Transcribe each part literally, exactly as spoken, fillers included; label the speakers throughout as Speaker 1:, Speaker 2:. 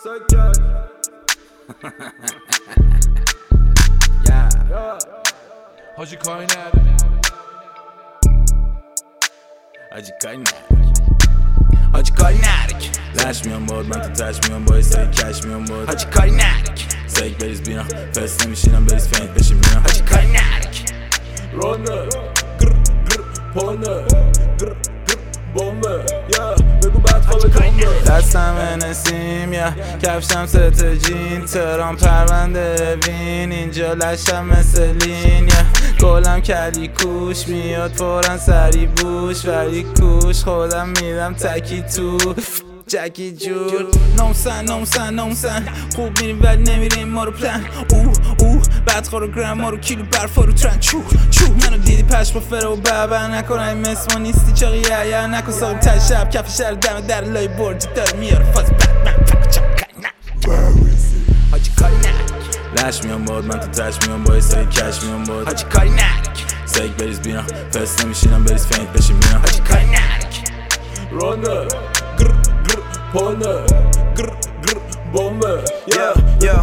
Speaker 1: سکت
Speaker 2: حاجی کاری نداری
Speaker 1: حاجی کاری نداری حاجی کاری نداری لش میام باد من تو تش میام با سای کش میام باد حاجی کاری نداری سیک بریز بینا فست نمیشینم بریز فینت بشیم میرم حاجی کاری نداری رانه گر گر پانه گر گر بامبه یا بگو بعد خواب کامبه دستم نسیم یا کفشم ست جین ترام پرونده وین اینجا لشم مثل لین یا گلم کلی کوش میاد فورا سری بوش ولی کوش خودم میدم تکی تو جکی جور نومسن نومسن نومسن خوب میریم ولی نمیریم ما رو پلن اوه اوه بعد خورو گرم ما رو کیلو برفا رو ترن چو چو منو دیدی پش با فره و بابر نکن این مثل ما نیستی چاقی یا یا نکن ساقیم تر شب کف شهر دم در لای بردی داره میاره فاز بد من فکر چاق کاری نه حاجی کاری نه لش میام باد من تو تش میام با سای کش میام باد حاجی کاری نه سیک بریز بینا فست نمیشینم بریز فینت بشیم میرم حاجی کاری نه رانه گر گر پانه گر گر بامبه یا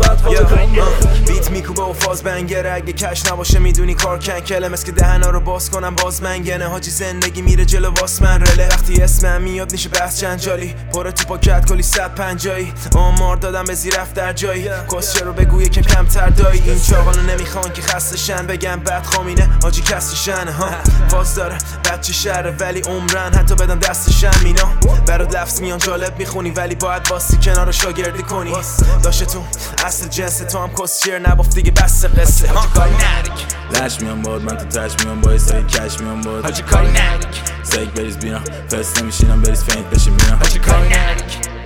Speaker 1: بیت میکوبه و فاز بنگره اگه کش نباشه میدونی کار کنکله مثل که دهنا رو باز کنم باز منگنه حاجی زندگی میره جلو واس من رله وقتی اسمم میاد میشه بحث جنجالی پره تو پاکت کلی صد پنجایی آمار دادم به زیر رفت در جایی کسچه رو بگو یکم کمتر دایی این چاقالو نمیخوان که خسته شن بگم بد خامینه حاجی کسی شنه ها فاز داره بچه شهره ولی عمرن حتی بدن دستشن مینا برات لفظ میان جالب میخونی ولی باید باسی کنار شاگردی کنی داشته تو اصل جنس تو هم کسچر نبافت دیگه بس قصه حاجی کاری نداری لش میام باد من تو تش میام با سای کش میام باد حاجی کاری نداری سیک بریز بینا فست نمیشینم بریز فینت بشیم میرم حاجی کاری نداری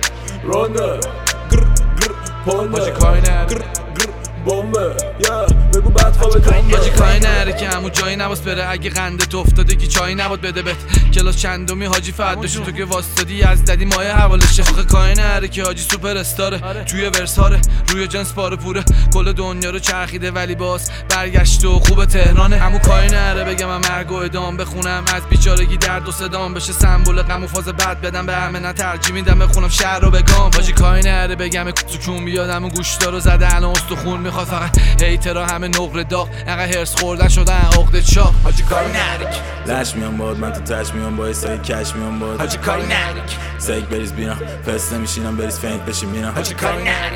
Speaker 1: رانه گر گر پانه حاجی کاری نداری بامبه یا بگو بعد خواب کامبه
Speaker 2: حاجی کاری نره که همون جایی نباس بره اگه قندت افتاده که چایی نباد بده بهت کلاس چندمی حاجی فرداشون تو که واسطادی از ددی مایه حوالشه آخه کاری نره که حاجی سوپر استاره توی ورساره روی جنس پاره پوره کل دنیا رو چرخیده ولی باز برگشت و خوب تهرانه همون کاری نره بگم من مرگ و ادام بخونم از بیچارگی درد و صدام بشه سمبل غم و فاز بد بدم به همه نه ترجیح میدم بخونم شهر رو بگم حاجی کاری نره بگم سکون بیادم گوشتا رو زده الان استخون میخواد فقط هیترها همه نقره داغ انقدر هرس خوردن شدن عقده چاق حاجی کاری نداری لش میام باد من تو تش میام با سای کش میام باد حاجی کاری نداری سیک بریز بینا فست نمیشینم بریز فینت بشیم میرم حاجی کاری نداری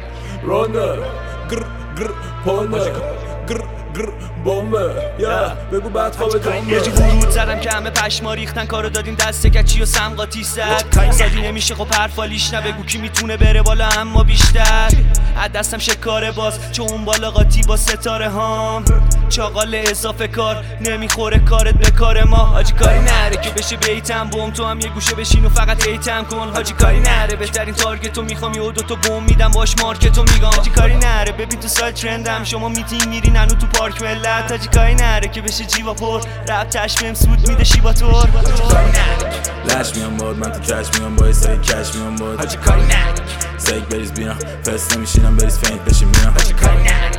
Speaker 2: رانه گر گر پانه گر گر بامبه یا بگو بعد خواب کامبه
Speaker 3: یه جو ورود زدم که همه پشما ریختن کارو دادیم دست کچی و سم قاطی زد سادی نمیشه خب حرفالیش نه بگو کی میتونه بره بالا اما بیشتر از دستم شکاره باز چون اون بالا قاطی با ستاره هام چاقال اضافه کار نمیخوره کارت به کار ما حاجی کاری نره که بشه بیتم بوم تو هم یه گوشه بشین و فقط ایتم کن حاجی کاری نره بهترین تارگتو میخوام یه دو تا بوم میدم باش مارکتو میگم حاجی کاری نره ببین تو سایت ترندم شما میتینگ میرین هنو تو پارک ملت حاجی کاری نره که بشه جیوا پر رپ تشمیم سود میده شیبا تور حاجی کاری نره
Speaker 1: لش میام باد من تو تش میام با سای کش میام باد
Speaker 3: حاجی کاری نره
Speaker 1: سیک بریز بینا فست نمیشینم بریز فینت بشیم میرم
Speaker 3: حاجی کاری نره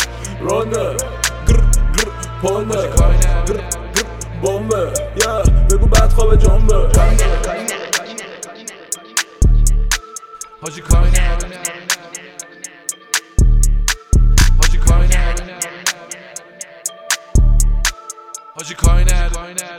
Speaker 1: رانه گر گر پانه گر گر بامبه یا بگو بعد خواب جنبه
Speaker 2: حاجی کاری نداری حاجی کاری نداری حاجی کاری نداری